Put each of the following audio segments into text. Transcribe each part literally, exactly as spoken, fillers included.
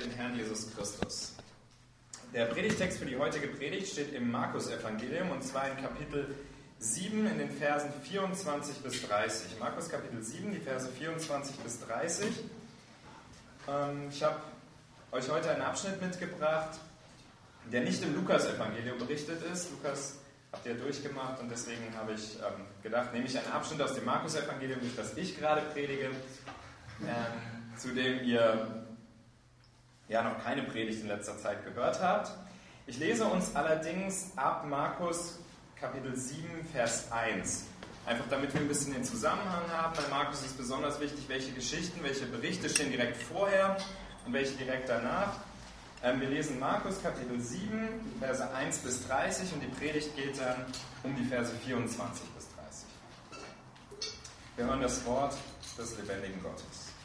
den Herrn Jesus Christus. Der Predigtext für die heutige Predigt steht im Markus-Evangelium und zwar in Kapitel sieben in den Versen vierundzwanzig bis dreißig. Markus Kapitel sieben, die Verse vierundzwanzig bis dreißig. Ähm, ich habe euch heute einen Abschnitt mitgebracht, der nicht im Lukas-Evangelium berichtet ist. Lukas habt ihr durchgemacht und deswegen habe ich ähm, gedacht, nehme ich einen Abschnitt aus dem Markus-Evangelium, durch das ich gerade predige, ähm, zu dem ihr ja noch keine Predigt in letzter Zeit gehört habt. Ich lese uns allerdings ab Markus Kapitel sieben, Vers eins. Einfach damit wir ein bisschen den Zusammenhang haben. Bei Markus ist besonders wichtig, welche Geschichten, welche Berichte stehen direkt vorher und welche direkt danach. Ähm, wir lesen Markus Kapitel sieben, Verse eins bis dreißig und die Predigt geht dann um die Verse vierundzwanzig bis dreißig. Wir hören das Wort des lebendigen Gottes.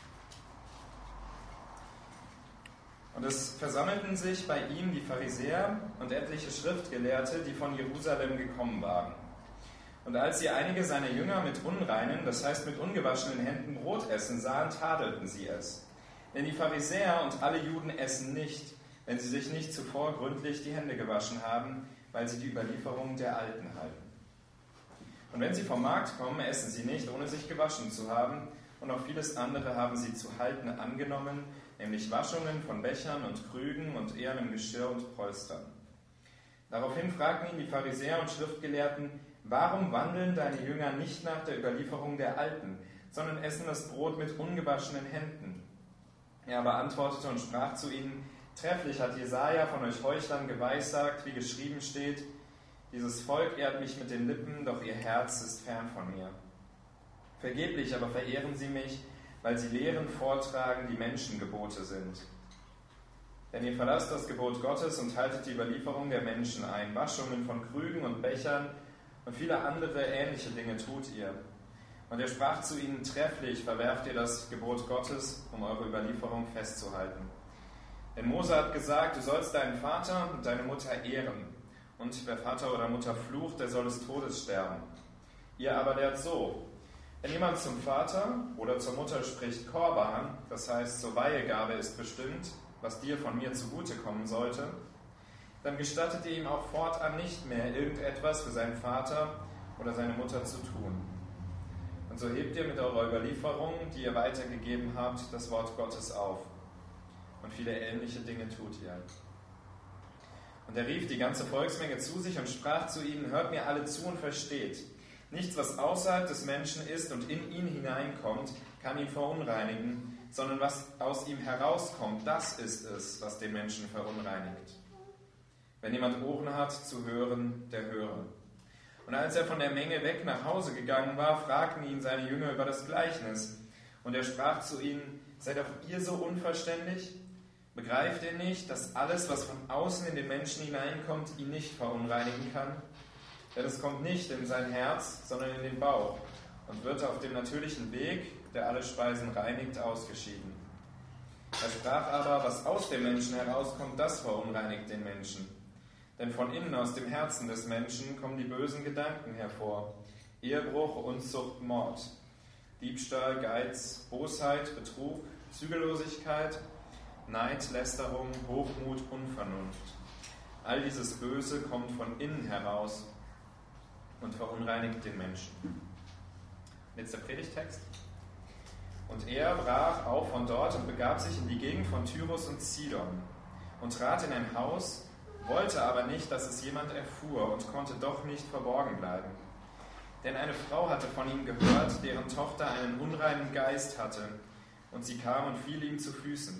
Und es versammelten sich bei ihm die Pharisäer und etliche Schriftgelehrte, die von Jerusalem gekommen waren. Und als sie einige seiner Jünger mit unreinen, das heißt mit ungewaschenen Händen Brot essen sahen, tadelten sie es. Denn die Pharisäer und alle Juden essen nicht, wenn sie sich nicht zuvor gründlich die Hände gewaschen haben, weil sie die Überlieferung der Alten halten. Und wenn sie vom Markt kommen, essen sie nicht, ohne sich gewaschen zu haben, und auch vieles andere haben sie zu halten angenommen, nämlich Waschungen von Bechern und Krügen und ehernem Geschirr und Polstern. Daraufhin fragten ihn die Pharisäer und Schriftgelehrten: Warum wandeln deine Jünger nicht nach der Überlieferung der Alten, sondern essen das Brot mit ungewaschenen Händen? Er aber antwortete und sprach zu ihnen: Trefflich hat Jesaja von euch Heuchlern geweissagt, wie geschrieben steht: Dieses Volk ehrt mich mit den Lippen, doch ihr Herz ist fern von mir. Vergeblich aber verehren sie mich, weil sie Lehren vortragen, die Menschengebote sind. Denn ihr verlasst das Gebot Gottes und haltet die Überlieferung der Menschen ein. Waschungen von Krügen und Bechern und viele andere ähnliche Dinge tut ihr. Und er sprach zu ihnen: Trefflich verwerft ihr das Gebot Gottes, um eure Überlieferung festzuhalten. Denn Mose hat gesagt, du sollst deinen Vater und deine Mutter ehren. Und wer Vater oder Mutter flucht, der soll des Todes sterben. Ihr aber lehrt so: Wenn jemand zum Vater oder zur Mutter spricht, Korban, das heißt zur Weihegabe ist bestimmt, was dir von mir zugute kommen sollte, dann gestattet ihr ihm auch fortan nicht mehr, irgendetwas für seinen Vater oder seine Mutter zu tun. Und so hebt ihr mit eurer Überlieferung, die ihr weitergegeben habt, das Wort Gottes auf. Und viele ähnliche Dinge tut ihr. Und er rief die ganze Volksmenge zu sich und sprach zu ihnen: Hört mir alle zu und versteht. Nichts, was außerhalb des Menschen ist und in ihn hineinkommt, kann ihn verunreinigen, sondern was aus ihm herauskommt, das ist es, was den Menschen verunreinigt. Wenn jemand Ohren hat zu hören, der höre. Und als er von der Menge weg nach Hause gegangen war, fragten ihn seine Jünger über das Gleichnis. Und er sprach zu ihnen: Seid auch ihr so unverständig? Begreift ihr nicht, dass alles, was von außen in den Menschen hineinkommt, ihn nicht verunreinigen kann? Denn es kommt nicht in sein Herz, sondern in den Bauch und wird auf dem natürlichen Weg, der alle Speisen reinigt, ausgeschieden. Er sprach aber: Was aus dem Menschen herauskommt, das verunreinigt den Menschen. Denn von innen aus dem Herzen des Menschen kommen die bösen Gedanken hervor: Ehebruch, Unzucht, Mord, Diebstahl, Geiz, Bosheit, Betrug, Zügellosigkeit, Neid, Lästerung, Hochmut, Unvernunft. All dieses Böse kommt von innen heraus und verunreinigt den Menschen. Jetzt der Predigtext. Und er brach auf von dort und begab sich in die Gegend von Tyrus und Sidon und trat in ein Haus, wollte aber nicht, dass es jemand erfuhr und konnte doch nicht verborgen bleiben. Denn eine Frau hatte von ihm gehört, deren Tochter einen unreinen Geist hatte, und sie kam und fiel ihm zu Füßen.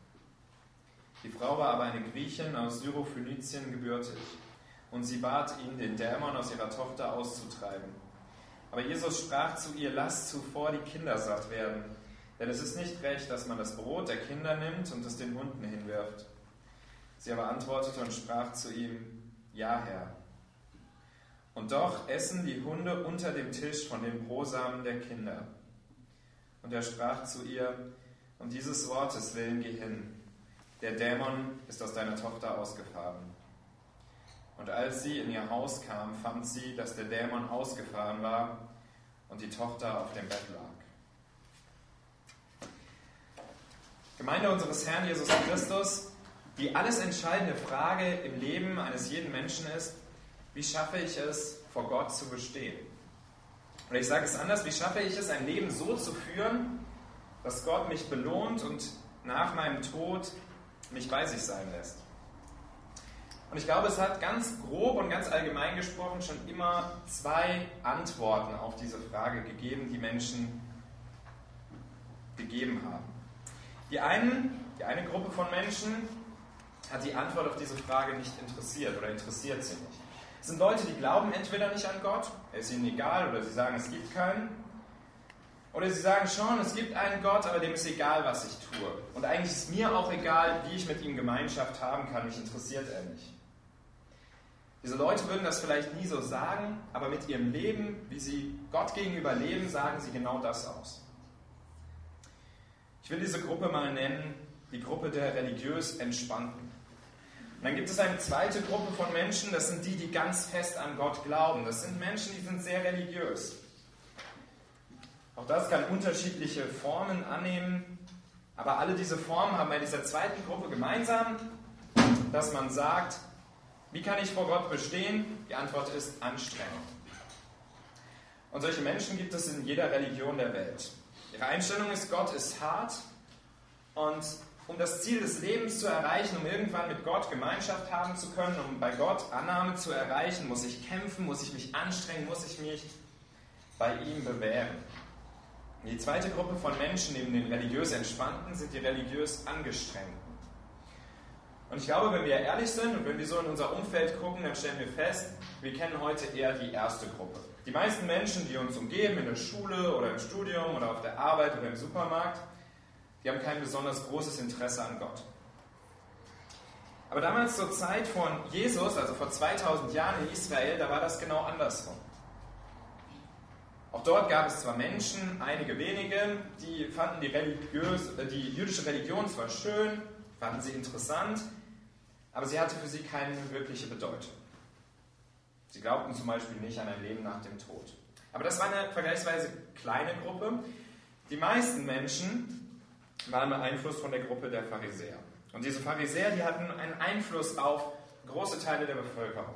Die Frau war aber eine Griechin aus Syrophönizien gebürtig. Und sie bat ihn, den Dämon aus ihrer Tochter auszutreiben. Aber Jesus sprach zu ihr: Lasst zuvor die Kinder satt werden, denn es ist nicht recht, dass man das Brot der Kinder nimmt und es den Hunden hinwirft. Sie aber antwortete und sprach zu ihm: Ja, Herr. Und doch essen die Hunde unter dem Tisch von den Brosamen der Kinder. Und er sprach zu ihr: Um dieses Wortes willen geh hin. Der Dämon ist aus deiner Tochter ausgefahren. Und als sie in ihr Haus kam, fand sie, dass der Dämon ausgefahren war und die Tochter auf dem Bett lag. Gemeinde unseres Herrn Jesus Christus, die alles entscheidende Frage im Leben eines jeden Menschen ist, wie schaffe ich es, vor Gott zu bestehen? Oder ich sage es anders, wie schaffe ich es, ein Leben so zu führen, dass Gott mich belohnt und nach meinem Tod mich bei sich sein lässt? Und ich glaube, es hat ganz grob und ganz allgemein gesprochen schon immer zwei Antworten auf diese Frage gegeben, die Menschen gegeben haben. Die, einen, die eine Gruppe von Menschen hat die Antwort auf diese Frage nicht interessiert oder interessiert sie nicht. Es sind Leute, die glauben entweder nicht an Gott, er ist ihnen egal, oder sie sagen, es gibt keinen. Oder sie sagen schon, es gibt einen Gott, aber dem ist egal, was ich tue. Und eigentlich ist mir auch egal, wie ich mit ihm Gemeinschaft haben kann, mich interessiert er nicht. Diese Leute würden das vielleicht nie so sagen, aber mit ihrem Leben, wie sie Gott gegenüber leben, sagen sie genau das aus. Ich will diese Gruppe mal nennen, die Gruppe der religiös Entspannten. Und dann gibt es eine zweite Gruppe von Menschen, das sind die, die ganz fest an Gott glauben. Das sind Menschen, die sind sehr religiös. Auch das kann unterschiedliche Formen annehmen, aber alle diese Formen haben bei dieser zweiten Gruppe gemeinsam, dass man sagt, wie kann ich vor Gott bestehen? Die Antwort ist Anstrengung. Und solche Menschen gibt es in jeder Religion der Welt. Ihre Einstellung ist, Gott ist hart und um das Ziel des Lebens zu erreichen, um irgendwann mit Gott Gemeinschaft haben zu können, um bei Gott Annahme zu erreichen, muss ich kämpfen, muss ich mich anstrengen, muss ich mich bei ihm bewähren. Die zweite Gruppe von Menschen neben den religiös Entspannten sind die religiös Angestrengten. Und ich glaube, wenn wir ehrlich sind und wenn wir so in unser Umfeld gucken, dann stellen wir fest, wir kennen heute eher die erste Gruppe. Die meisten Menschen, die uns umgeben, in der Schule oder im Studium oder auf der Arbeit oder im Supermarkt, die haben kein besonders großes Interesse an Gott. Aber damals zur Zeit von Jesus, also vor zweitausend Jahren in Israel, da war das genau andersrum. Auch dort gab es zwar Menschen, einige wenige, die fanden die, religiös, die jüdische Religion zwar schön, fanden sie interessant, aber sie hatte für sie keine wirkliche Bedeutung. Sie glaubten zum Beispiel nicht an ein Leben nach dem Tod. Aber das war eine vergleichsweise kleine Gruppe. Die meisten Menschen waren beeinflusst von der Gruppe der Pharisäer. Und diese Pharisäer, die hatten einen Einfluss auf große Teile der Bevölkerung.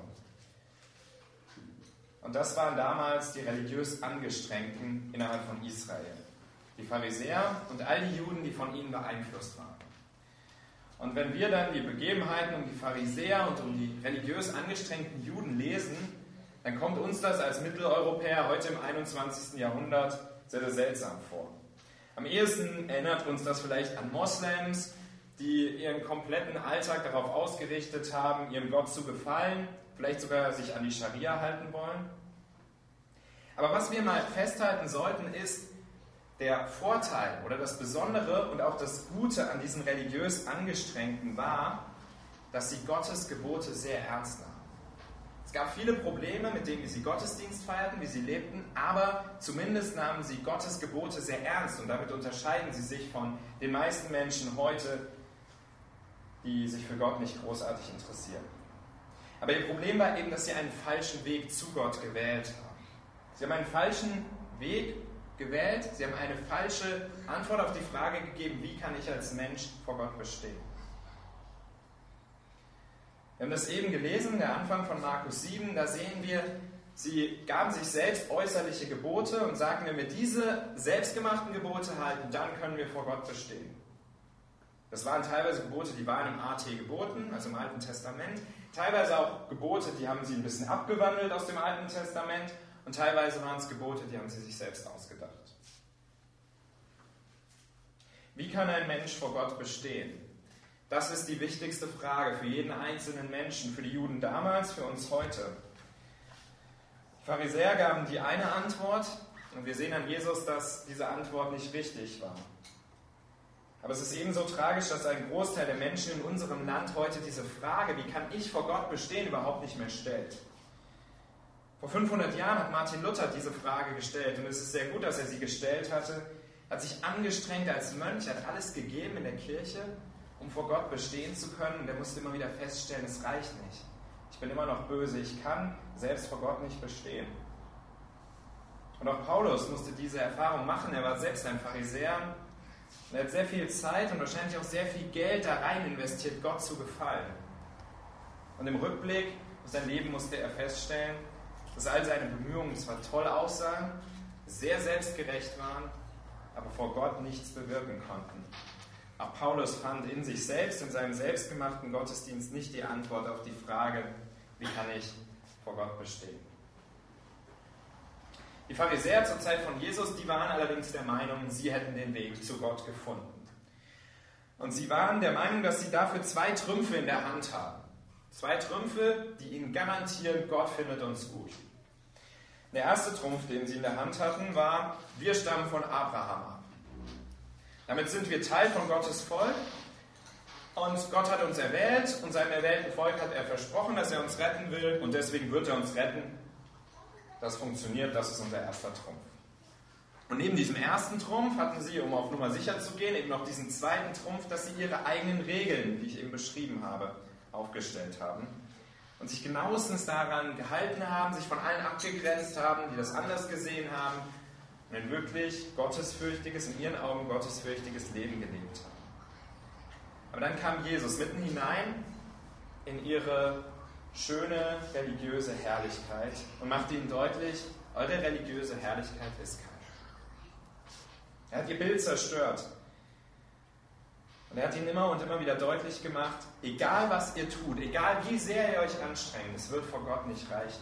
Und das waren damals die religiös Angestrengten innerhalb von Israel. Die Pharisäer und all die Juden, die von ihnen beeinflusst waren. Und wenn wir dann die Begebenheiten um die Pharisäer und um die religiös angestrengten Juden lesen, dann kommt uns das als Mitteleuropäer heute im einundzwanzigsten Jahrhundert sehr, sehr seltsam vor. Am ehesten erinnert uns das vielleicht an Moslems, die ihren kompletten Alltag darauf ausgerichtet haben, ihrem Gott zu gefallen, vielleicht sogar sich an die Scharia halten wollen. Aber was wir mal festhalten sollten, ist, der Vorteil oder das Besondere und auch das Gute an diesen religiös Angestrengten war, dass sie Gottes Gebote sehr ernst nahmen. Es gab viele Probleme, mit denen wie sie Gottesdienst feierten, wie sie lebten, aber zumindest nahmen sie Gottes Gebote sehr ernst und damit unterscheiden sie sich von den meisten Menschen heute, die sich für Gott nicht großartig interessieren. Aber ihr Problem war eben, dass sie einen falschen Weg zu Gott gewählt haben. Sie haben einen falschen Weg gewählt, sie haben eine falsche Antwort auf die Frage gegeben, wie kann ich als Mensch vor Gott bestehen. Wir haben das eben gelesen, der Anfang von Markus sieben, da sehen wir, sie gaben sich selbst äußerliche Gebote und sagten, wenn wir diese selbstgemachten Gebote halten, dann können wir vor Gott bestehen. Das waren teilweise Gebote, die waren im A T geboten, also im Alten Testament, teilweise auch Gebote, die haben sie ein bisschen abgewandelt aus dem Alten Testament, und teilweise waren es Gebote, die haben sie sich selbst ausgedacht. Wie kann ein Mensch vor Gott bestehen? Das ist die wichtigste Frage für jeden einzelnen Menschen, für die Juden damals, für uns heute. Die Pharisäer gaben die eine Antwort und wir sehen an Jesus, dass diese Antwort nicht richtig war. Aber es ist ebenso tragisch, dass ein Großteil der Menschen in unserem Land heute diese Frage, wie kann ich vor Gott bestehen, überhaupt nicht mehr stellt. Vor fünfhundert Jahren hat Martin Luther diese Frage gestellt und es ist sehr gut, dass er sie gestellt hatte. Er hat sich angestrengt als Mönch, hat alles gegeben in der Kirche, um vor Gott bestehen zu können und er musste immer wieder feststellen, es reicht nicht. Ich bin immer noch böse, ich kann selbst vor Gott nicht bestehen. Und auch Paulus musste diese Erfahrung machen, er war selbst ein Pharisäer Und er hat sehr viel Zeit und wahrscheinlich auch sehr viel Geld da rein investiert, Gott zu gefallen. Und im Rückblick auf sein Leben musste er feststellen, dass all seine Bemühungen zwar toll aussahen, sehr selbstgerecht waren, aber vor Gott nichts bewirken konnten. Auch Paulus fand in sich selbst, in seinem selbstgemachten Gottesdienst, nicht die Antwort auf die Frage, wie kann ich vor Gott bestehen. Die Pharisäer zur Zeit von Jesus, die waren allerdings der Meinung, sie hätten den Weg zu Gott gefunden. Und sie waren der Meinung, dass sie dafür zwei Trümpfe in der Hand haben. Zwei Trümpfe, die ihnen garantieren, Gott findet uns gut. Der erste Trumpf, den sie in der Hand hatten, war, wir stammen von Abraham ab. Damit sind wir Teil von Gottes Volk und Gott hat uns erwählt und seinem erwählten Volk hat er versprochen, dass er uns retten will und deswegen wird er uns retten. Das funktioniert, das ist unser erster Trumpf. Und neben diesem ersten Trumpf hatten sie, um auf Nummer sicher zu gehen, eben noch diesen zweiten Trumpf, dass sie ihre eigenen Regeln, die ich eben beschrieben habe, aufgestellt haben und sich genauestens daran gehalten haben, sich von allen abgegrenzt haben, die das anders gesehen haben und ein wirklich gottesfürchtiges, in ihren Augen gottesfürchtiges Leben gelebt haben. Aber dann kam Jesus mitten hinein in ihre schöne religiöse Herrlichkeit und machte ihnen deutlich, eure religiöse Herrlichkeit ist keine. Er hat ihr Bild zerstört. Und er hat ihnen immer und immer wieder deutlich gemacht, egal was ihr tut, egal wie sehr ihr euch anstrengt, es wird vor Gott nicht reichen.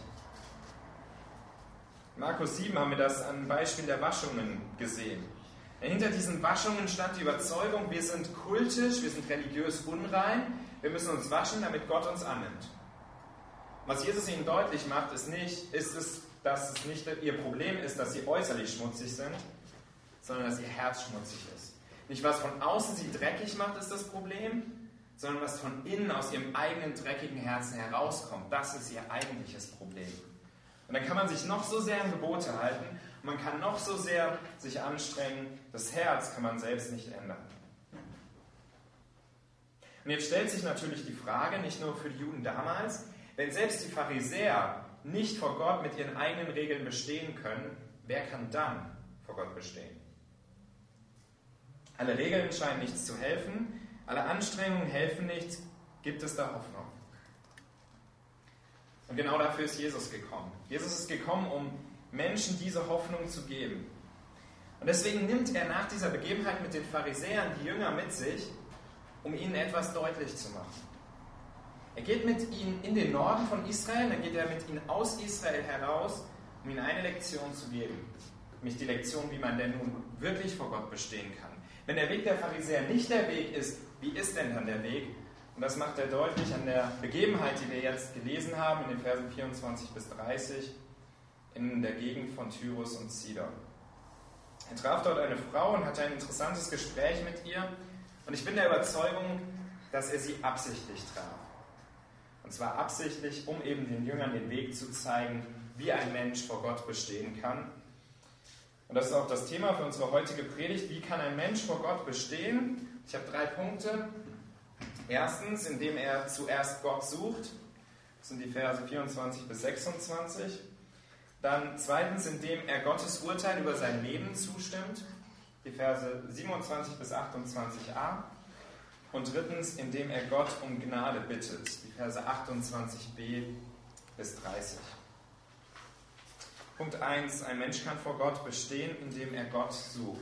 In Markus sieben haben wir das am Beispiel der Waschungen gesehen. Denn hinter diesen Waschungen stand die Überzeugung, wir sind kultisch, wir sind religiös unrein, wir müssen uns waschen, damit Gott uns annimmt. Was Jesus ihnen deutlich macht, ist nicht, ist es, dass es nicht ihr Problem ist, dass sie äußerlich schmutzig sind, sondern dass ihr Herz schmutzig ist. Nicht was von außen sie dreckig macht, ist das Problem, sondern was von innen aus ihrem eigenen dreckigen Herzen herauskommt. Das ist ihr eigentliches Problem. Und dann kann man sich noch so sehr an Gebote halten und man kann noch so sehr sich anstrengen, das Herz kann man selbst nicht ändern. Und jetzt stellt sich natürlich die Frage, nicht nur für die Juden damals, wenn selbst die Pharisäer nicht vor Gott mit ihren eigenen Regeln bestehen können, wer kann dann vor Gott bestehen? Alle Regeln scheinen nichts zu helfen, alle Anstrengungen helfen nichts, gibt es da Hoffnung? Und genau dafür ist Jesus gekommen. Jesus ist gekommen, um Menschen diese Hoffnung zu geben. Und deswegen nimmt er nach dieser Begebenheit mit den Pharisäern die Jünger mit sich, um ihnen etwas deutlich zu machen. Er geht mit ihnen in den Norden von Israel, dann geht er mit ihnen aus Israel heraus, um ihnen eine Lektion zu geben. Nämlich die Lektion, wie man denn nun wirklich vor Gott bestehen kann. Wenn der Weg der Pharisäer nicht der Weg ist, wie ist denn dann der Weg? Und das macht er deutlich an der Begebenheit, die wir jetzt gelesen haben, in den Versen vierundzwanzig bis dreißig, in der Gegend von Tyrus und Sidon. Er traf dort eine Frau und hatte ein interessantes Gespräch mit ihr. Und ich bin der Überzeugung, dass er sie absichtlich traf. Und zwar absichtlich, um eben den Jüngern den Weg zu zeigen, wie ein Mensch vor Gott bestehen kann. Und das ist auch das Thema für unsere heutige Predigt. Wie kann ein Mensch vor Gott bestehen? Ich habe drei Punkte. Erstens, indem er zuerst Gott sucht. Das sind die Verse vierundzwanzig bis sechsundzwanzig. Dann zweitens, indem er Gottes Urteil über sein Leben zustimmt. Die Verse siebenundzwanzig bis achtundzwanzig a. Und drittens, indem er Gott um Gnade bittet. Die Verse achtundzwanzig b bis dreißig. Punkt eins. Ein Mensch kann vor Gott bestehen, indem er Gott sucht.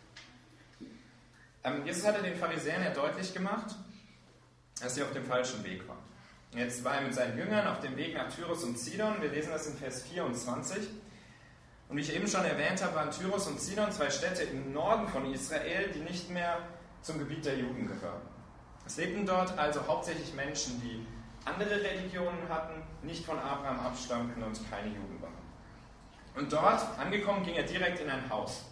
Ähm, Jesus hatte den Pharisäern ja deutlich gemacht, dass sie auf dem falschen Weg waren. Jetzt war er mit seinen Jüngern auf dem Weg nach Tyrus und Sidon. Wir lesen das in Vers vierundzwanzig. Und wie ich eben schon erwähnt habe, waren Tyrus und Sidon zwei Städte im Norden von Israel, die nicht mehr zum Gebiet der Juden gehören. Es lebten dort also hauptsächlich Menschen, die andere Religionen hatten, nicht von Abraham abstammten und keine Juden waren. Und dort angekommen ging er direkt in ein Haus.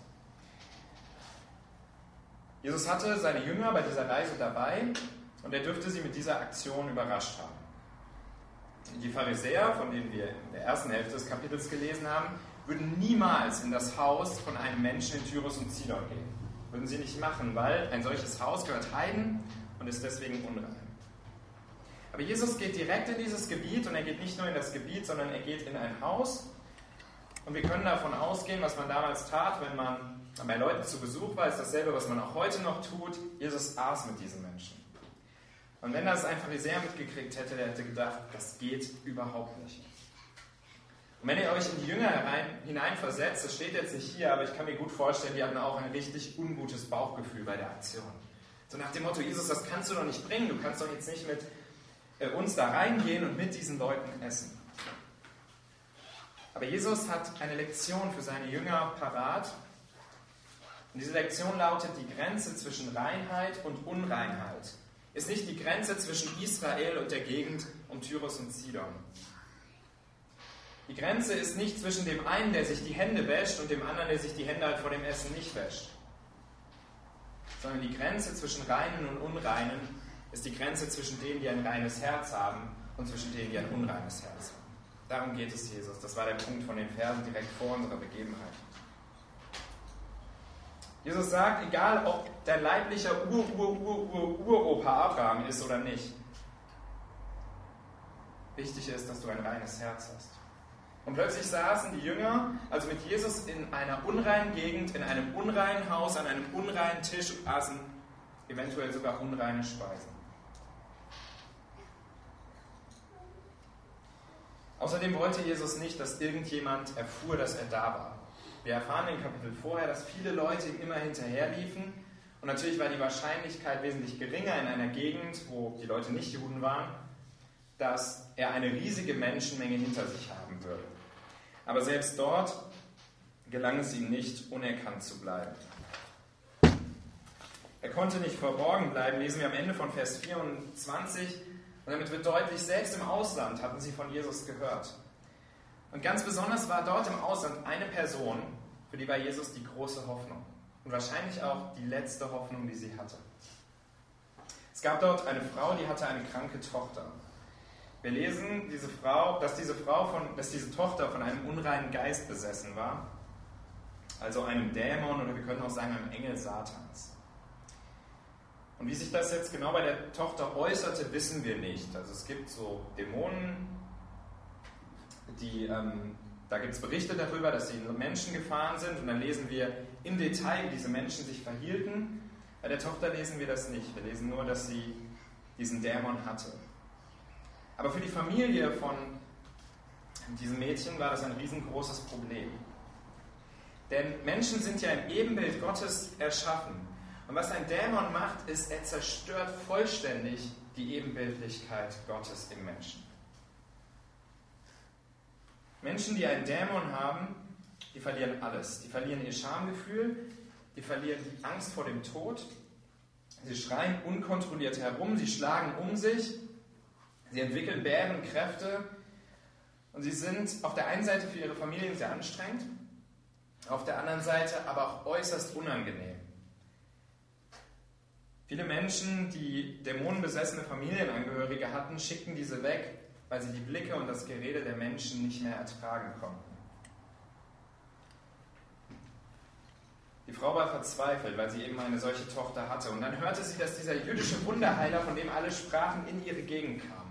Jesus hatte seine Jünger bei dieser Reise dabei und er dürfte sie mit dieser Aktion überrascht haben. Die Pharisäer, von denen wir in der ersten Hälfte des Kapitels gelesen haben, würden niemals in das Haus von einem Menschen in Tyrus und Sidon gehen. Würden sie nicht machen, weil ein solches Haus gehört Heiden und ist deswegen unrein. Aber Jesus geht direkt in dieses Gebiet und er geht nicht nur in das Gebiet, sondern er geht in ein Haus Und wir können davon ausgehen, was man damals tat, wenn man bei Leuten zu Besuch war, ist dasselbe, was man auch heute noch tut. Jesus aß mit diesen Menschen. Und wenn das ein Pharisäer mitgekriegt hätte, der hätte gedacht, das geht überhaupt nicht. Und wenn ihr euch in die Jünger herein, hineinversetzt, das steht jetzt nicht hier, aber ich kann mir gut vorstellen, die hatten auch ein richtig ungutes Bauchgefühl bei der Aktion. So nach dem Motto, Jesus, das kannst du doch nicht bringen, du kannst doch jetzt nicht mit äh, uns da reingehen und mit diesen Leuten essen. Aber Jesus hat eine Lektion für seine Jünger parat. Und diese Lektion lautet, die Grenze zwischen Reinheit und Unreinheit ist nicht die Grenze zwischen Israel und der Gegend um Tyrus und Sidon. Die Grenze ist nicht zwischen dem einen, der sich die Hände wäscht, und dem anderen, der sich die Hände halt vor dem Essen nicht wäscht. Sondern die Grenze zwischen Reinen und Unreinen ist die Grenze zwischen denen, die ein reines Herz haben, und zwischen denen, die ein unreines Herz haben. Darum geht es Jesus. Das war der Punkt von den Versen direkt vor unserer Begebenheit. Jesus sagt, egal ob dein leiblicher Ur-Ur-Ur-Ur-Uropa Abraham ist oder nicht, wichtig ist, dass du ein reines Herz hast. Und plötzlich saßen die Jünger, also mit Jesus, in einer unreinen Gegend, in einem unreinen Haus, an einem unreinen Tisch und aßen eventuell sogar unreine Speisen. Außerdem wollte Jesus nicht, dass irgendjemand erfuhr, dass er da war. Wir erfahren im Kapitel vorher, dass viele Leute ihm immer hinterherliefen. Und natürlich war die Wahrscheinlichkeit wesentlich geringer in einer Gegend, wo die Leute nicht Juden waren, dass er eine riesige Menschenmenge hinter sich haben würde. Aber selbst dort gelang es ihm nicht, unerkannt zu bleiben. Er konnte nicht verborgen bleiben, lesen wir am Ende von Vers vierundzwanzig. Und damit wird deutlich, selbst im Ausland hatten sie von Jesus gehört. Und ganz besonders war dort im Ausland eine Person, für die war Jesus die große Hoffnung. Und wahrscheinlich auch die letzte Hoffnung, die sie hatte. Es gab dort eine Frau, die hatte eine kranke Tochter. Wir lesen, diese Frau, dass, diese Frau von, dass diese Tochter von einem unreinen Geist besessen war. Also einem Dämon, oder wir können auch sagen einem Engel Satans. Und wie sich das jetzt genau bei der Tochter äußerte, wissen wir nicht. Also es gibt so Dämonen, die, ähm, da gibt es Berichte darüber, dass sie in Menschen gefahren sind, und dann lesen wir im Detail, wie diese Menschen sich verhielten. Bei der Tochter lesen wir das nicht. Wir lesen nur, dass sie diesen Dämon hatte. Aber für die Familie von diesem Mädchen war das ein riesengroßes Problem. Denn Menschen sind ja im Ebenbild Gottes erschaffen. Und was ein Dämon macht, ist, er zerstört vollständig die Ebenbildlichkeit Gottes im Menschen. Menschen, die einen Dämon haben, die verlieren alles. Die verlieren ihr Schamgefühl, die verlieren die Angst vor dem Tod, sie schreien unkontrolliert herum, sie schlagen um sich, sie entwickeln Bärenkräfte und sie sind auf der einen Seite für ihre Familien sehr anstrengend, auf der anderen Seite aber auch äußerst unangenehm. Viele Menschen, die dämonenbesessene Familienangehörige hatten, schickten diese weg, weil sie die Blicke und das Gerede der Menschen nicht mehr ertragen konnten. Die Frau war verzweifelt, weil sie eben eine solche Tochter hatte. Und dann hörte sie, dass dieser jüdische Wunderheiler, von dem alle sprachen, in ihre Gegend kam.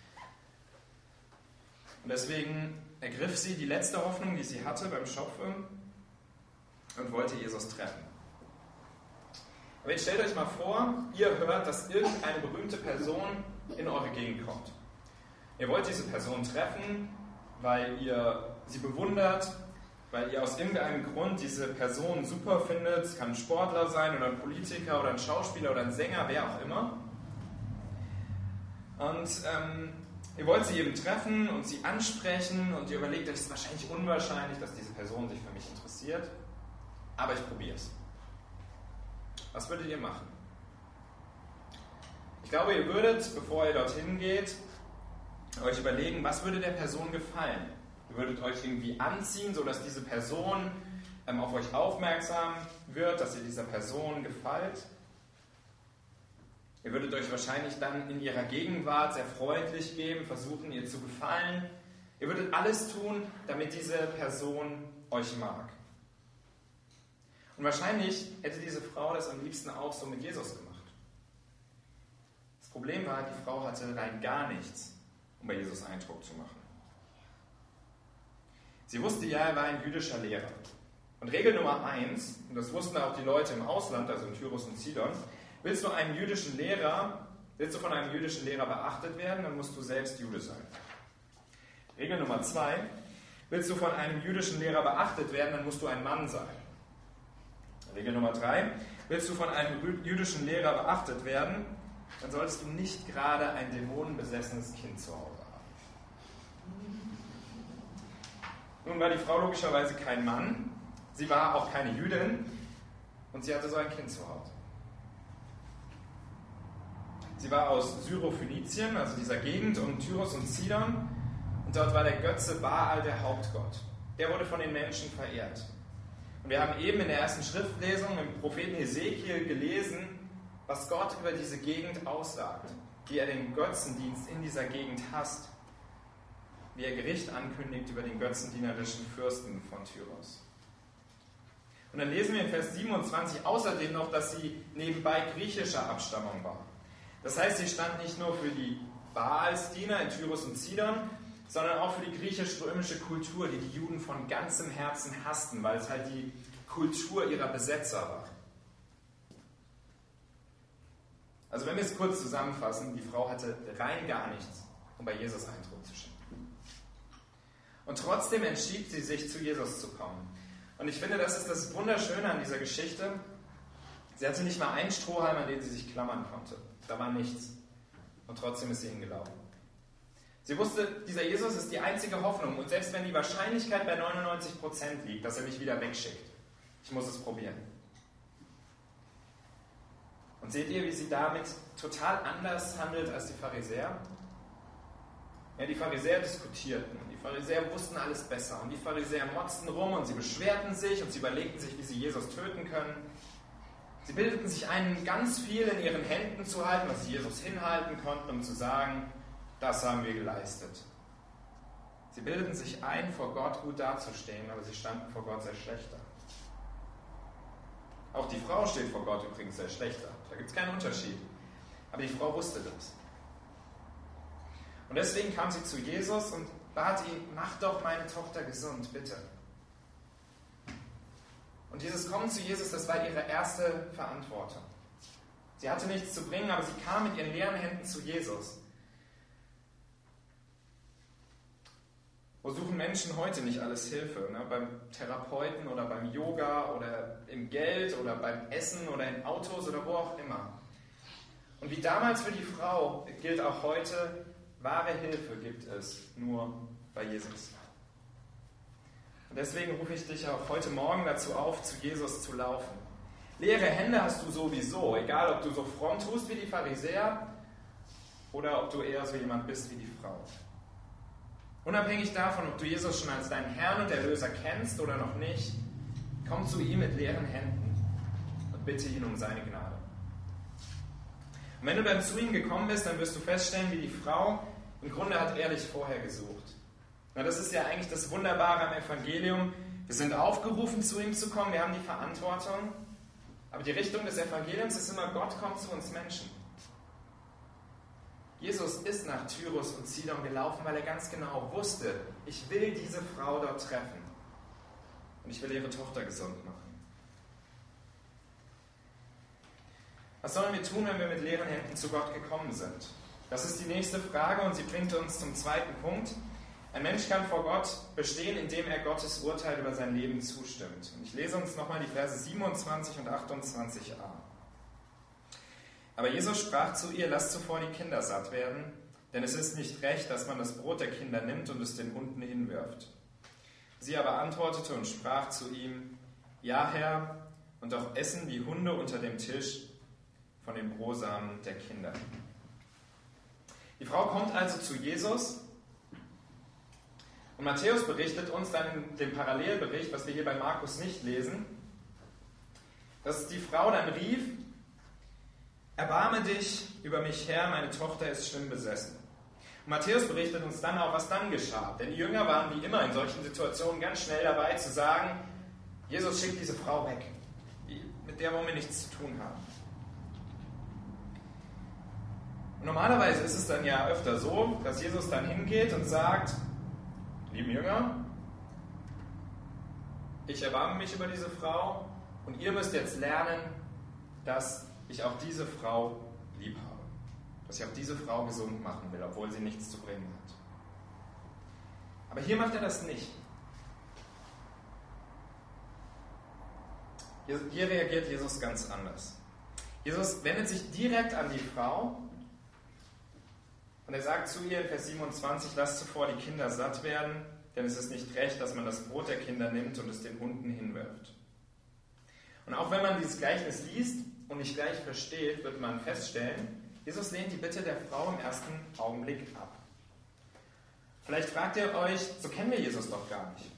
Und deswegen ergriff sie die letzte Hoffnung, die sie hatte beim Schopfe, und wollte Jesus treffen. Aber jetzt stellt euch mal vor, ihr hört, dass irgendeine berühmte Person in eure Gegend kommt. Ihr wollt diese Person treffen, weil ihr sie bewundert, weil ihr aus irgendeinem Grund diese Person super findet. Es kann ein Sportler sein oder ein Politiker oder ein Schauspieler oder ein Sänger, wer auch immer. Und ähm, ihr wollt sie eben treffen und sie ansprechen, und ihr überlegt euch, es ist wahrscheinlich unwahrscheinlich, dass diese Person sich für mich interessiert, aber ich probiere es. Was würdet ihr machen? Ich glaube, ihr würdet, bevor ihr dorthin geht, euch überlegen, was würde der Person gefallen. Ihr würdet euch irgendwie anziehen, sodass diese Person ähm, auf euch aufmerksam wird, dass ihr dieser Person gefällt. Ihr würdet euch wahrscheinlich dann in ihrer Gegenwart sehr freundlich geben, versuchen, ihr zu gefallen. Ihr würdet alles tun, damit diese Person euch mag. Und wahrscheinlich hätte diese Frau das am liebsten auch so mit Jesus gemacht. Das Problem war, die Frau hatte rein gar nichts, um bei Jesus Eindruck zu machen. Sie wusste ja, er war ein jüdischer Lehrer. Und Regel Nummer eins, und das wussten auch die Leute im Ausland, also in Tyrus und Sidon, willst du einen jüdischen Lehrer, willst du von einem jüdischen Lehrer beachtet werden, dann musst du selbst Jude sein. Regel Nummer zwei, willst du von einem jüdischen Lehrer beachtet werden, dann musst du ein Mann sein. Regel Nummer drei, willst du von einem jüdischen Lehrer beachtet werden, dann solltest du nicht gerade ein dämonenbesessenes Kind zu Hause haben. Nun war die Frau logischerweise kein Mann, sie war auch keine Jüdin und sie hatte so ein Kind zu Hause. Sie war aus Syrophönizien, also dieser Gegend um Tyrus und Sidon, und dort war der Götze Baal der Hauptgott. Der wurde von den Menschen verehrt. Und wir haben eben in der ersten Schriftlesung im Propheten Hesekiel gelesen, was Gott über diese Gegend aussagt, wie er den Götzendienst in dieser Gegend hasst, wie er Gericht ankündigt über den götzendienerischen Fürsten von Tyros. Und dann lesen wir in Vers siebenundzwanzig außerdem noch, dass sie nebenbei griechischer Abstammung war. Das heißt, sie stand nicht nur für die Baalsdiener in Tyrus und Sidon, sondern auch für die griechisch-römische Kultur, die die Juden von ganzem Herzen hassten, weil es halt die Kultur ihrer Besetzer war. Also wenn wir es kurz zusammenfassen, die Frau hatte rein gar nichts, um bei Jesus Eindruck zu schinden. Und trotzdem entschied sie sich, zu Jesus zu kommen. Und ich finde, das ist das Wunderschöne an dieser Geschichte. Sie hatte nicht mal einen Strohhalm, an den sie sich klammern konnte. Da war nichts. Und trotzdem ist sie hingelaufen. Sie wusste, dieser Jesus ist die einzige Hoffnung. Und selbst wenn die Wahrscheinlichkeit bei neunundneunzig Prozent liegt, dass er mich wieder wegschickt, ich muss es probieren. Und seht ihr, wie sie damit total anders handelt als die Pharisäer? Ja, die Pharisäer diskutierten. Die Pharisäer wussten alles besser. Und die Pharisäer motzten rum und sie beschwerten sich und sie überlegten sich, wie sie Jesus töten können. Sie bildeten sich ein, ganz viel in ihren Händen zu halten, was sie Jesus hinhalten konnten, um zu sagen, das haben wir geleistet. Sie bildeten sich ein, vor Gott gut dazustehen, aber sie standen vor Gott sehr schlecht da. Auch die Frau steht vor Gott übrigens sehr schlecht da. Da gibt es keinen Unterschied. Aber die Frau wusste das. Und deswegen kam sie zu Jesus und bat ihn, mach doch meine Tochter gesund, bitte. Und dieses Kommen zu Jesus, das war ihre erste Verantwortung. Sie hatte nichts zu bringen, aber sie kam mit ihren leeren Händen zu Jesus. Wo suchen Menschen heute nicht alles Hilfe? Ne? Beim Therapeuten oder beim Yoga oder im Geld oder beim Essen oder in Autos oder wo auch immer. Und wie damals für die Frau gilt auch heute, wahre Hilfe gibt es nur bei Jesus. Und deswegen rufe ich dich auch heute Morgen dazu auf, zu Jesus zu laufen. Leere Hände hast du sowieso, egal ob du so fromm tust wie die Pharisäer oder ob du eher so jemand bist wie die Frau. Unabhängig davon, ob du Jesus schon als deinen Herrn und Erlöser kennst oder noch nicht, komm zu ihm mit leeren Händen und bitte ihn um seine Gnade. Und wenn du dann zu ihm gekommen bist, dann wirst du feststellen, wie die Frau im Grunde hat ehrlich vorher gesucht. Na, das ist ja eigentlich das Wunderbare am Evangelium. Wir sind aufgerufen, zu ihm zu kommen, wir haben die Verantwortung, aber die Richtung des Evangeliums ist immer, Gott kommt zu uns Menschen. Jesus ist nach Tyrus und Sidon gelaufen, weil er ganz genau wusste, ich will diese Frau dort treffen und ich will ihre Tochter gesund machen. Was sollen wir tun, wenn wir mit leeren Händen zu Gott gekommen sind? Das ist die nächste Frage und sie bringt uns zum zweiten Punkt. Ein Mensch kann vor Gott bestehen, indem er Gottes Urteil über sein Leben zustimmt. Und ich lese uns nochmal die Verse siebenundzwanzig und achtundzwanzig a. Aber Jesus sprach zu ihr, lasst zuvor die Kinder satt werden, denn es ist nicht recht, dass man das Brot der Kinder nimmt und es den Hunden hinwirft. Sie aber antwortete und sprach zu ihm, ja Herr, und doch essen die Hunde unter dem Tisch von den Brosamen der Kinder. Die Frau kommt also zu Jesus und Matthäus berichtet uns dann in dem Parallelbericht, was wir hier bei Markus nicht lesen, dass die Frau dann rief, erbarme dich über mich, Herr, meine Tochter ist schlimm besessen. Und Matthäus berichtet uns dann auch, was dann geschah. Denn die Jünger waren wie immer in solchen Situationen ganz schnell dabei zu sagen, Jesus schickt diese Frau weg, mit der wollen wir nichts zu tun haben. Und normalerweise ist es dann ja öfter so, dass Jesus dann hingeht und sagt, lieben Jünger, ich erbarme mich über diese Frau und ihr müsst jetzt lernen, dass ich auch diese Frau lieb habe. Dass ich auch diese Frau gesund machen will, obwohl sie nichts zu bringen hat. Aber hier macht er das nicht. Hier reagiert Jesus ganz anders. Jesus wendet sich direkt an die Frau und er sagt zu ihr in Vers siebenundzwanzig, lasst zuvor die Kinder satt werden, denn es ist nicht recht, dass man das Brot der Kinder nimmt und es den Hunden hinwirft. Und auch wenn man dieses Gleichnis liest und nicht gleich versteht, wird man feststellen, Jesus lehnt die Bitte der Frau im ersten Augenblick ab. Vielleicht fragt ihr euch, so kennen wir Jesus doch gar nicht.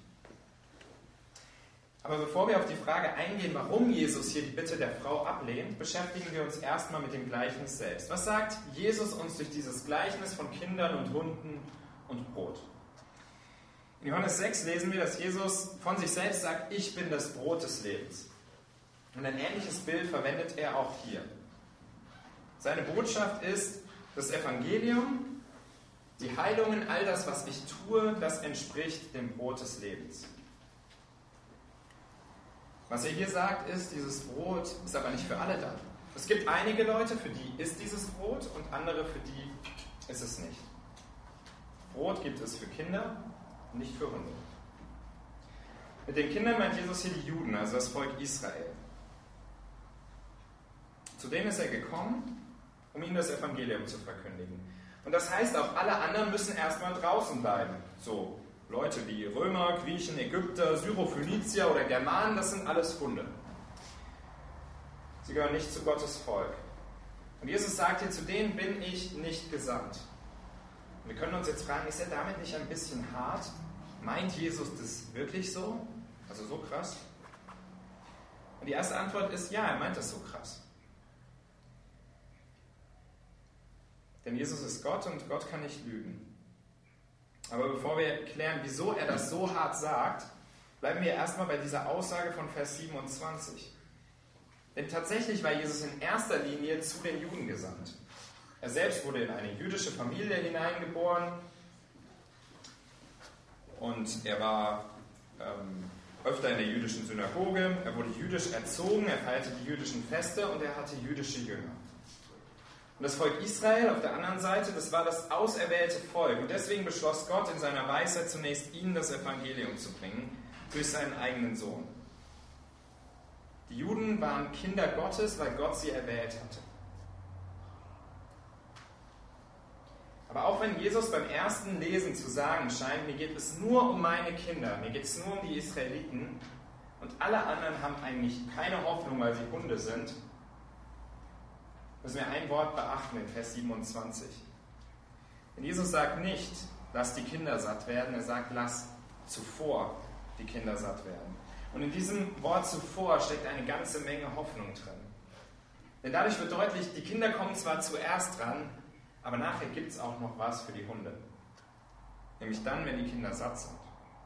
Aber bevor wir auf die Frage eingehen, warum Jesus hier die Bitte der Frau ablehnt, beschäftigen wir uns erstmal mit dem Gleichnis selbst. Was sagt Jesus uns durch dieses Gleichnis von Kindern und Hunden und Brot? In Johannes sechs lesen wir, dass Jesus von sich selbst sagt, ich bin das Brot des Lebens. Und ein ähnliches Bild verwendet er auch hier. Seine Botschaft ist, das Evangelium, die Heilungen, all das, was ich tue, das entspricht dem Brot des Lebens. Was er hier sagt, ist, dieses Brot ist aber nicht für alle da. Es gibt einige Leute, für die ist dieses Brot und andere, für die ist es nicht. Brot gibt es für Kinder, nicht für Hunde. Mit den Kindern meint Jesus hier die Juden, also das Volk Israel. Zu denen ist er gekommen, um ihnen das Evangelium zu verkündigen. Und das heißt, auch alle anderen müssen erstmal draußen bleiben. So Leute wie Römer, Griechen, Ägypter, Syrophönizier oder Germanen, das sind alles Hunde. Sie gehören nicht zu Gottes Volk. Und Jesus sagt hier, zu denen bin ich nicht gesandt. Und wir können uns jetzt fragen, ist er damit nicht ein bisschen hart? Meint Jesus das wirklich so? Also so krass? Und die erste Antwort ist, ja, er meint das so krass. Denn Jesus ist Gott und Gott kann nicht lügen. Aber bevor wir klären, wieso er das so hart sagt, bleiben wir erstmal bei dieser Aussage von Vers siebenundzwanzig. Denn tatsächlich war Jesus in erster Linie zu den Juden gesandt. Er selbst wurde in eine jüdische Familie hineingeboren und er war ähm, öfter in der jüdischen Synagoge, er wurde jüdisch erzogen, er feierte die jüdischen Feste und er hatte jüdische Jünger. Und das Volk Israel auf der anderen Seite, das war das auserwählte Volk. Und deswegen beschloss Gott in seiner Weisheit zunächst, ihnen das Evangelium zu bringen, durch seinen eigenen Sohn. Die Juden waren Kinder Gottes, weil Gott sie erwählt hatte. Aber auch wenn Jesus beim ersten Lesen zu sagen scheint, mir geht es nur um meine Kinder, mir geht es nur um die Israeliten und alle anderen haben eigentlich keine Hoffnung, weil sie Hunde sind, müssen wir ein Wort beachten in Vers siebenundzwanzig. Denn Jesus sagt nicht, lass die Kinder satt werden, er sagt, lass zuvor die Kinder satt werden. Und in diesem Wort zuvor steckt eine ganze Menge Hoffnung drin. Denn dadurch wird deutlich, die Kinder kommen zwar zuerst dran, aber nachher gibt es auch noch was für die Hunde. Nämlich dann, wenn die Kinder satt sind.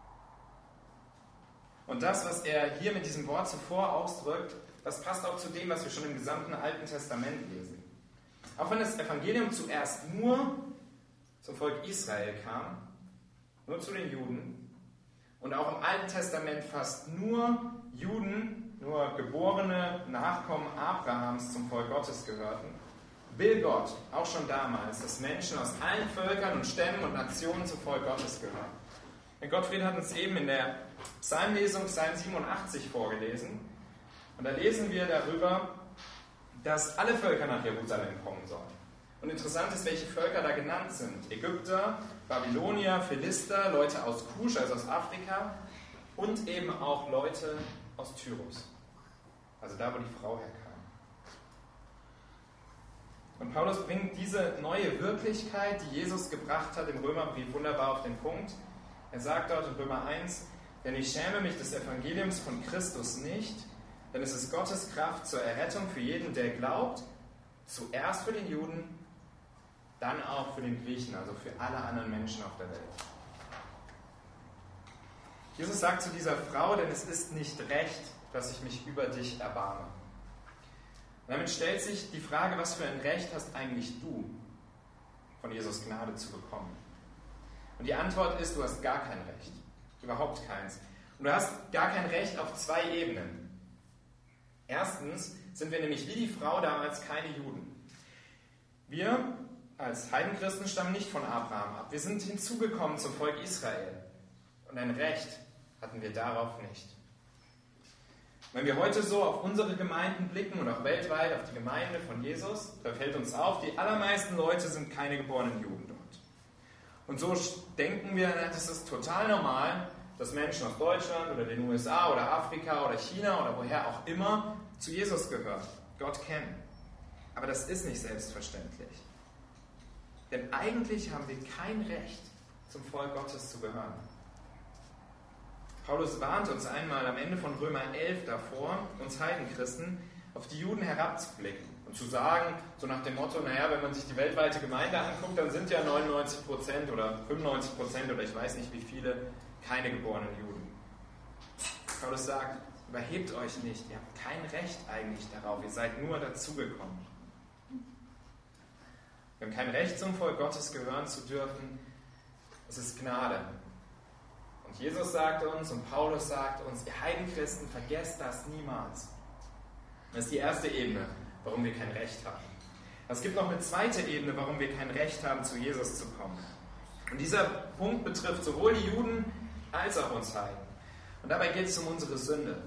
Und das, was er hier mit diesem Wort zuvor ausdrückt, das passt auch zu dem, was wir schon im gesamten Alten Testament lesen. Auch wenn das Evangelium zuerst nur zum Volk Israel kam, nur zu den Juden, und auch im Alten Testament fast nur Juden, nur geborene Nachkommen Abrahams zum Volk Gottes gehörten, will Gott auch schon damals, dass Menschen aus allen Völkern und Stämmen und Nationen zum Volk Gottes gehören. Denn Gottfried hat uns eben in der Psalmlesung Psalm siebenundachtzig vorgelesen. Und da lesen wir darüber, dass alle Völker nach Jerusalem kommen sollen. Und interessant ist, welche Völker da genannt sind. Ägypter, Babylonier, Philister, Leute aus Kusch, also aus Afrika und eben auch Leute aus Tyrus. Also da, wo die Frau herkam. Und Paulus bringt diese neue Wirklichkeit, die Jesus gebracht hat im Römerbrief, wunderbar auf den Punkt. Er sagt dort in Römer eins, denn ich schäme mich des Evangeliums von Christus nicht, denn es ist Gottes Kraft zur Errettung für jeden, der glaubt, zuerst für den Juden, dann auch für den Griechen, also für alle anderen Menschen auf der Welt. Jesus sagt zu dieser Frau, denn es ist nicht recht, dass ich mich über dich erbarme. Und damit stellt sich die Frage, was für ein Recht hast eigentlich du, von Jesus Gnade zu bekommen? Und die Antwort ist, du hast gar kein Recht. Überhaupt keins. Und du hast gar kein Recht auf zwei Ebenen. Erstens sind wir nämlich wie die Frau damals keine Juden. Wir als Heidenchristen stammen nicht von Abraham ab. Wir sind hinzugekommen zum Volk Israel. Und ein Recht hatten wir darauf nicht. Wenn wir heute so auf unsere Gemeinden blicken und auch weltweit auf die Gemeinde von Jesus, da fällt uns auf, die allermeisten Leute sind keine geborenen Juden dort. Und so denken wir, das ist total normal, dass Menschen aus Deutschland oder den U S A oder Afrika oder China oder woher auch immer zu Jesus gehören, Gott kennen. Aber das ist nicht selbstverständlich. Denn eigentlich haben wir kein Recht, zum Volk Gottes zu gehören. Paulus warnt uns einmal am Ende von Römer elf davor, uns Heidenchristen, auf die Juden herabzublicken und zu sagen, so nach dem Motto, naja, wenn man sich die weltweite Gemeinde anguckt, dann sind ja neunundneunzig Prozent oder fünfundneunzig Prozent oder ich weiß nicht wie viele keine geborenen Juden. Paulus sagt, überhebt euch nicht, ihr habt kein Recht eigentlich darauf, ihr seid nur dazugekommen. Wir haben kein Recht, zum Volk Gottes gehören zu dürfen, es ist Gnade. Und Jesus sagt uns und Paulus sagt uns, ihr Heidenchristen, vergesst das niemals. Das ist die erste Ebene, warum wir kein Recht haben. Es gibt noch eine zweite Ebene, warum wir kein Recht haben, zu Jesus zu kommen. Und dieser Punkt betrifft sowohl die Juden als auch uns Heiden. Und dabei geht es um unsere Sünde.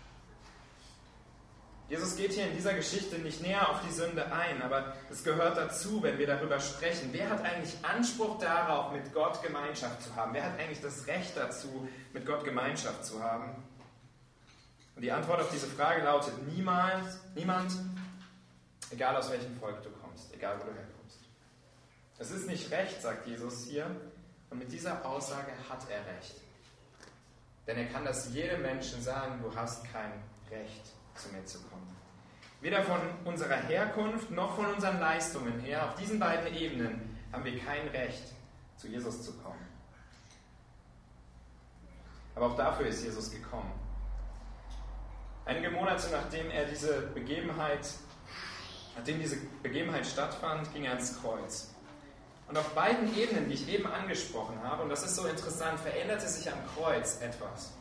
Jesus geht hier in dieser Geschichte nicht näher auf die Sünde ein, aber es gehört dazu, wenn wir darüber sprechen. Wer hat eigentlich Anspruch darauf, mit Gott Gemeinschaft zu haben? Wer hat eigentlich das Recht dazu, mit Gott Gemeinschaft zu haben? Und die Antwort auf diese Frage lautet niemals, niemand, egal aus welchem Volk du kommst, egal wo du herkommst. Es ist nicht recht, sagt Jesus hier, und mit dieser Aussage hat er recht. Denn er kann das jedem Menschen sagen, du hast kein Recht, zu mir zu kommen. Weder von unserer Herkunft noch von unseren Leistungen her, auf diesen beiden Ebenen haben wir kein Recht, zu Jesus zu kommen. Aber auch dafür ist Jesus gekommen. Einige Monate nachdem er diese Begebenheit, nachdem diese Begebenheit stattfand, ging er ans Kreuz. Und auf beiden Ebenen, die ich eben angesprochen habe, und das ist so interessant, veränderte sich am Kreuz etwas.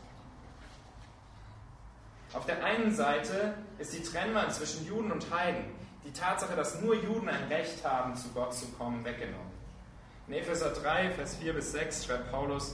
Auf der einen Seite ist die Trennwand zwischen Juden und Heiden, die Tatsache, dass nur Juden ein Recht haben, zu Gott zu kommen, weggenommen. In Epheser drei, Vers vier bis sechs schreibt Paulus: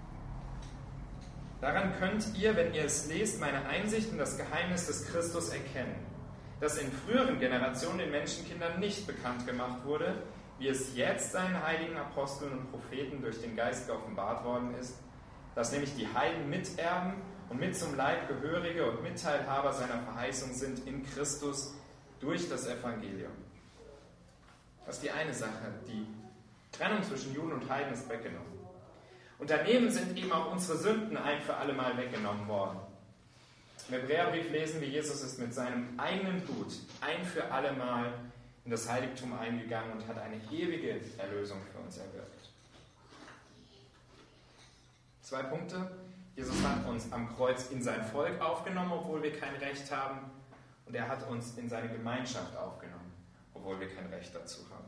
Daran könnt ihr, wenn ihr es lest, meine Einsicht in das Geheimnis des Christus erkennen, das in früheren Generationen den Menschenkindern nicht bekannt gemacht wurde, wie es jetzt seinen heiligen Aposteln und Propheten durch den Geist geoffenbart worden ist, dass nämlich die Heiden miterben und mit zum Leib Gehörige und Mitteilhaber seiner Verheißung sind in Christus durch das Evangelium. Das ist die eine Sache, die Trennung zwischen Juden und Heiden ist weggenommen. Und daneben sind eben auch unsere Sünden ein für alle Mal weggenommen worden. Im Hebräerbrief lesen wir, Jesus ist mit seinem eigenen Blut ein für alle Mal in das Heiligtum eingegangen und hat eine ewige Erlösung für uns erwirkt. Zwei Punkte. Jesus hat uns am Kreuz in sein Volk aufgenommen, obwohl wir kein Recht haben. Und er hat uns in seine Gemeinschaft aufgenommen, obwohl wir kein Recht dazu haben.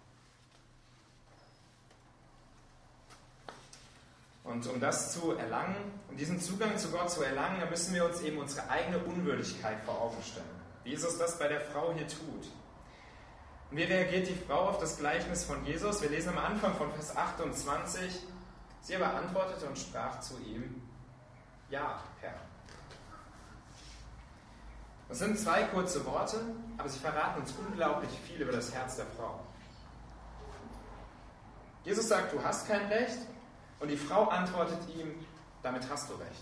Und um das zu erlangen, um diesen Zugang zu Gott zu erlangen, da müssen wir uns eben unsere eigene Unwürdigkeit vor Augen stellen. Wie Jesus das bei der Frau hier tut. Und wie reagiert die Frau auf das Gleichnis von Jesus? Wir lesen am Anfang von Vers achtundzwanzig. Sie aber antwortete und sprach zu ihm: Ja, Herr. Das sind zwei kurze Worte, aber sie verraten uns unglaublich viel über das Herz der Frau. Jesus sagt, du hast kein Recht, und die Frau antwortet ihm, damit hast du Recht.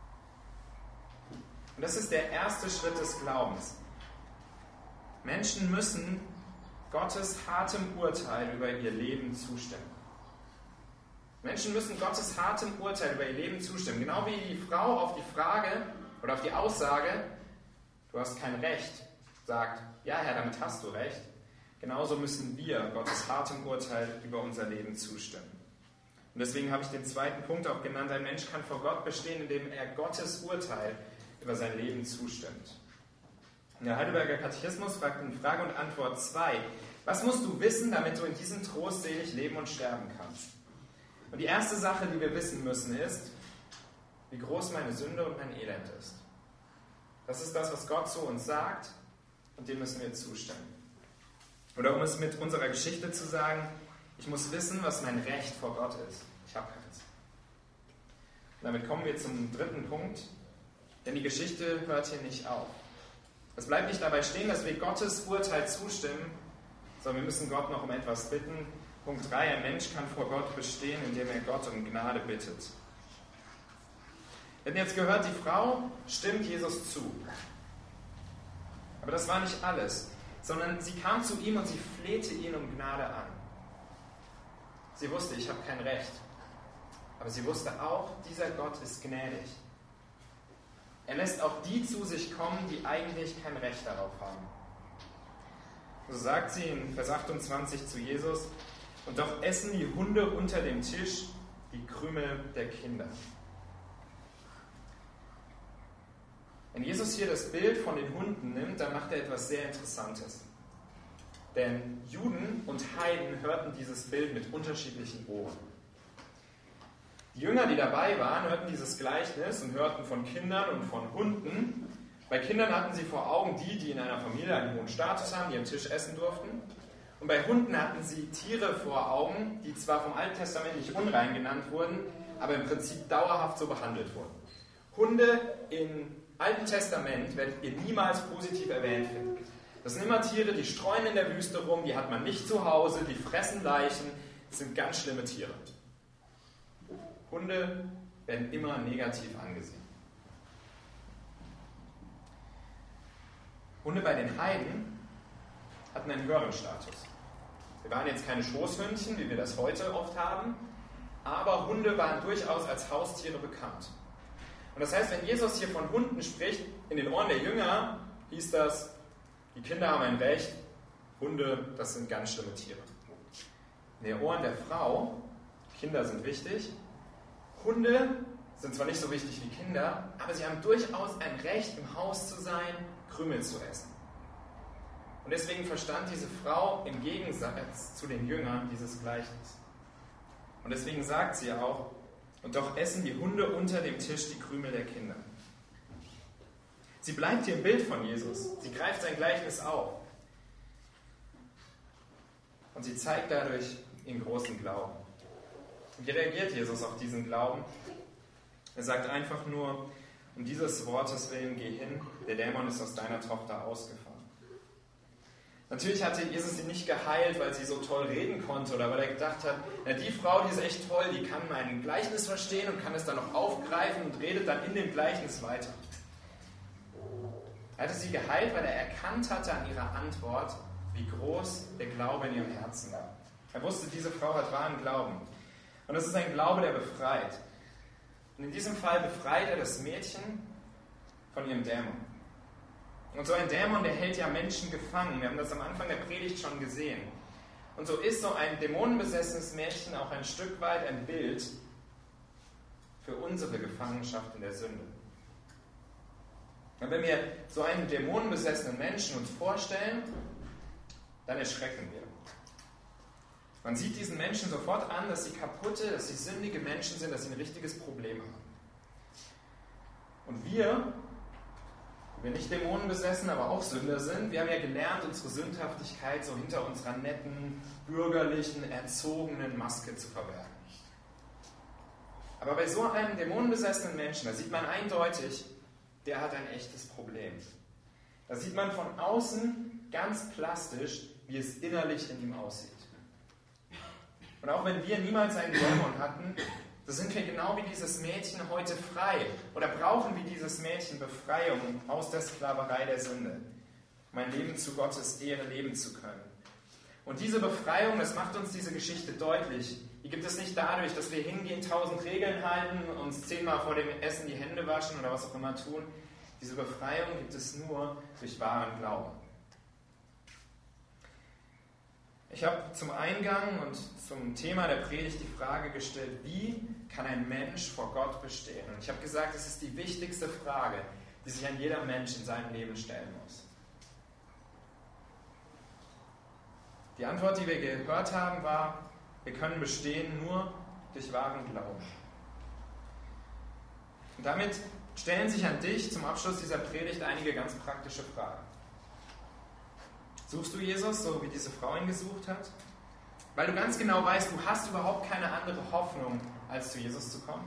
Und das ist der erste Schritt des Glaubens. Menschen müssen Gottes hartem Urteil über ihr Leben zustimmen. Menschen müssen Gottes hartem Urteil über ihr Leben zustimmen. Genau wie die Frau auf die Frage oder auf die Aussage, du hast kein Recht, sagt, ja Herr, damit hast du Recht. Genauso müssen wir Gottes hartem Urteil über unser Leben zustimmen. Und deswegen habe ich den zweiten Punkt auch genannt, ein Mensch kann vor Gott bestehen, indem er Gottes Urteil über sein Leben zustimmt. In der Heidelberger Katechismus fragt in Frage und Antwort zwei, was musst du wissen, damit du in diesem Trost selig leben und sterben kannst? Und die erste Sache, die wir wissen müssen, ist, wie groß meine Sünde und mein Elend ist. Das ist das, was Gott zu uns sagt, und dem müssen wir zustimmen. Oder um es mit unserer Geschichte zu sagen, ich muss wissen, was mein Recht vor Gott ist. Ich habe keins. Und damit kommen wir zum dritten Punkt, denn die Geschichte hört hier nicht auf. Es bleibt nicht dabei stehen, dass wir Gottes Urteil zustimmen, sondern wir müssen Gott noch um etwas bitten. Punkt drei, ein Mensch kann vor Gott bestehen, indem er Gott um Gnade bittet. Wir hatten jetzt gehört, die Frau stimmt Jesus zu. Aber das war nicht alles, sondern sie kam zu ihm und sie flehte ihn um Gnade an. Sie wusste, ich habe kein Recht. Aber sie wusste auch, dieser Gott ist gnädig. Er lässt auch die zu sich kommen, die eigentlich kein Recht darauf haben. So sagt sie in Vers achtundzwanzig zu Jesus, und doch essen die Hunde unter dem Tisch die Krümel der Kinder. Wenn Jesus hier das Bild von den Hunden nimmt, dann macht er etwas sehr Interessantes. Denn Juden und Heiden hörten dieses Bild mit unterschiedlichen Ohren. Die Jünger, die dabei waren, hörten dieses Gleichnis und hörten von Kindern und von Hunden. Bei Kindern hatten sie vor Augen die, die in einer Familie einen hohen Status haben, die am Tisch essen durften. Und bei Hunden hatten sie Tiere vor Augen, die zwar vom Alten Testament nicht unrein genannt wurden, aber im Prinzip dauerhaft so behandelt wurden. Hunde im Alten Testament werdet ihr niemals positiv erwähnt finden. Das sind immer Tiere, die streuen in der Wüste rum, die hat man nicht zu Hause, die fressen Leichen, das sind ganz schlimme Tiere. Hunde werden immer negativ angesehen. Hunde bei den Heiden hatten einen höheren Status. Wir waren jetzt keine Schoßhündchen, wie wir das heute oft haben, aber Hunde waren durchaus als Haustiere bekannt. Und das heißt, wenn Jesus hier von Hunden spricht, in den Ohren der Jünger hieß das, die Kinder haben ein Recht, Hunde, das sind ganz schlimme Tiere. In den Ohren der Frau, Kinder sind wichtig, Hunde sind zwar nicht so wichtig wie Kinder, aber sie haben durchaus ein Recht, im Haus zu sein, Krümel zu essen. Und deswegen verstand diese Frau im Gegensatz zu den Jüngern dieses Gleichnis. Und deswegen sagt sie auch, und doch essen die Hunde unter dem Tisch die Krümel der Kinder. Sie bleibt hier im Bild von Jesus. Sie greift sein Gleichnis auf. Und sie zeigt dadurch ihren großen Glauben. Und wie reagiert Jesus auf diesen Glauben? Er sagt einfach nur, um dieses Wortes willen geh hin, der Dämon ist aus deiner Tochter ausgefahren. Natürlich hatte Jesus sie nicht geheilt, weil sie so toll reden konnte oder weil er gedacht hat, na, die Frau, die ist echt toll, die kann mein Gleichnis verstehen und kann es dann noch aufgreifen und redet dann in dem Gleichnis weiter. Er hatte sie geheilt, weil er erkannt hatte an ihrer Antwort, wie groß der Glaube in ihrem Herzen war. Er wusste, diese Frau hat wahren Glauben. Und das ist ein Glaube, der befreit. Und in diesem Fall befreit er das Mädchen von ihrem Dämon. Und so ein Dämon, der hält ja Menschen gefangen. Wir haben das am Anfang der Predigt schon gesehen. Und so ist so ein dämonenbesessenes Mädchen auch ein Stück weit ein Bild für unsere Gefangenschaft in der Sünde. Und wenn wir so einen dämonenbesessenen Menschen uns vorstellen, dann erschrecken wir. Man sieht diesen Menschen sofort an, dass sie kaputte, dass sie sündige Menschen sind, dass sie ein richtiges Problem haben. Und wir, wir nicht dämonenbesessen, aber auch Sünder sind, wir haben ja gelernt, unsere Sündhaftigkeit so hinter unserer netten, bürgerlichen, erzogenen Maske zu verbergen. Aber bei so einem dämonenbesessenen Menschen, da sieht man eindeutig, der hat ein echtes Problem. Da sieht man von außen ganz plastisch, wie es innerlich in ihm aussieht. Und auch wenn wir niemals einen Dämon hatten, so sind wir genau wie dieses Mädchen heute frei oder brauchen wie dieses Mädchen Befreiung aus der Sklaverei der Sünde, um ein Leben zu Gottes Ehre leben zu können. Und diese Befreiung, das macht uns diese Geschichte deutlich. Die gibt es nicht dadurch, dass wir hingehen, tausend Regeln halten, uns zehnmal vor dem Essen die Hände waschen oder was auch immer tun. Diese Befreiung gibt es nur durch wahren Glauben. Ich habe zum Eingang und zum Thema der Predigt die Frage gestellt, wie kann ein Mensch vor Gott bestehen? Und ich habe gesagt, es ist die wichtigste Frage, die sich ein jeder Mensch in seinem Leben stellen muss. Die Antwort, die wir gehört haben, war, wir können bestehen nur durch wahren Glauben. Und damit stellen sich an dich zum Abschluss dieser Predigt einige ganz praktische Fragen. Suchst du Jesus, so wie diese Frau ihn gesucht hat? Weil du ganz genau weißt, du hast überhaupt keine andere Hoffnung, als zu Jesus zu kommen?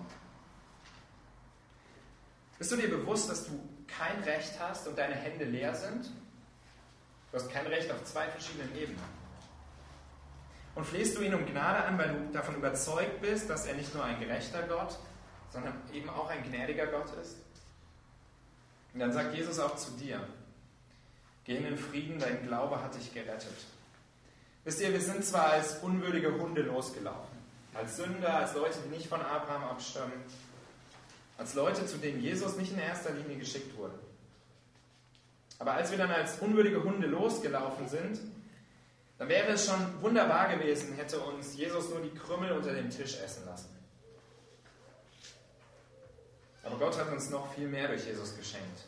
Bist du dir bewusst, dass du kein Recht hast und deine Hände leer sind? Du hast kein Recht auf zwei verschiedenen Ebenen. Und flehst du ihn um Gnade an, weil du davon überzeugt bist, dass er nicht nur ein gerechter Gott, sondern eben auch ein gnädiger Gott ist? Und dann sagt Jesus auch zu dir: Geh in den Frieden, dein Glaube hat dich gerettet. Wisst ihr, wir sind zwar als unwürdige Hunde losgelaufen, als Sünder, als Leute, die nicht von Abraham abstammen, als Leute, zu denen Jesus nicht in erster Linie geschickt wurde. Aber als wir dann als unwürdige Hunde losgelaufen sind, dann wäre es schon wunderbar gewesen, hätte uns Jesus nur die Krümel unter dem Tisch essen lassen. Aber Gott hat uns noch viel mehr durch Jesus geschenkt.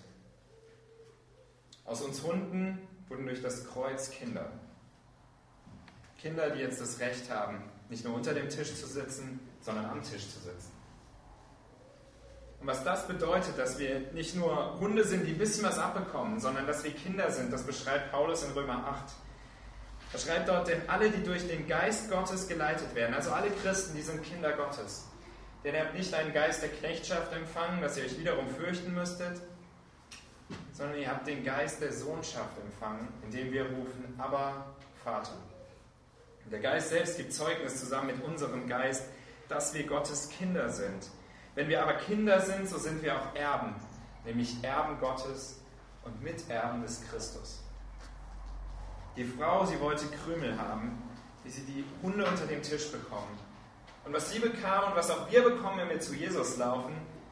Aus uns Hunden wurden durch das Kreuz Kinder. Kinder, die jetzt das Recht haben, nicht nur unter dem Tisch zu sitzen, sondern am Tisch zu sitzen. Und was das bedeutet, dass wir nicht nur Hunde sind, die ein bisschen was abbekommen, sondern dass wir Kinder sind, das beschreibt Paulus in Römer acht. Er schreibt dort: Denn alle, die durch den Geist Gottes geleitet werden, also alle Christen, die sind Kinder Gottes. Denn ihr habt nicht einen Geist der Knechtschaft empfangen, dass ihr euch wiederum fürchten müsstet, sondern ihr habt den Geist der Sohnschaft empfangen, indem wir rufen: Aber Vater. Und der Geist selbst gibt Zeugnis zusammen mit unserem Geist, dass wir Gottes Kinder sind. Wenn wir aber Kinder sind, so sind wir auch Erben, nämlich Erben Gottes und Miterben des Christus. Die Frau, sie wollte Krümel haben, wie sie die Hunde unter dem Tisch bekommen. Und was sie bekam und was auch wir bekommen, wenn wir zu Jesus laufen,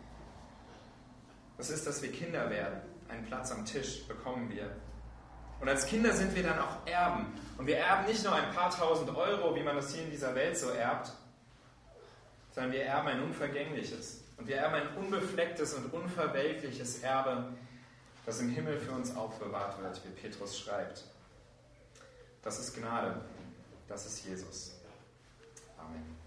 das ist, dass wir Kinder werden. Einen Platz am Tisch bekommen wir. Und als Kinder sind wir dann auch Erben. Und wir erben nicht nur ein paar tausend Euro, wie man das hier in dieser Welt so erbt, sondern wir erben ein unvergängliches. Und wir erben ein unbeflecktes und unverwelkliches Erbe, das im Himmel für uns aufbewahrt wird, wie Petrus schreibt. Das ist Gnade. Das ist Jesus. Amen.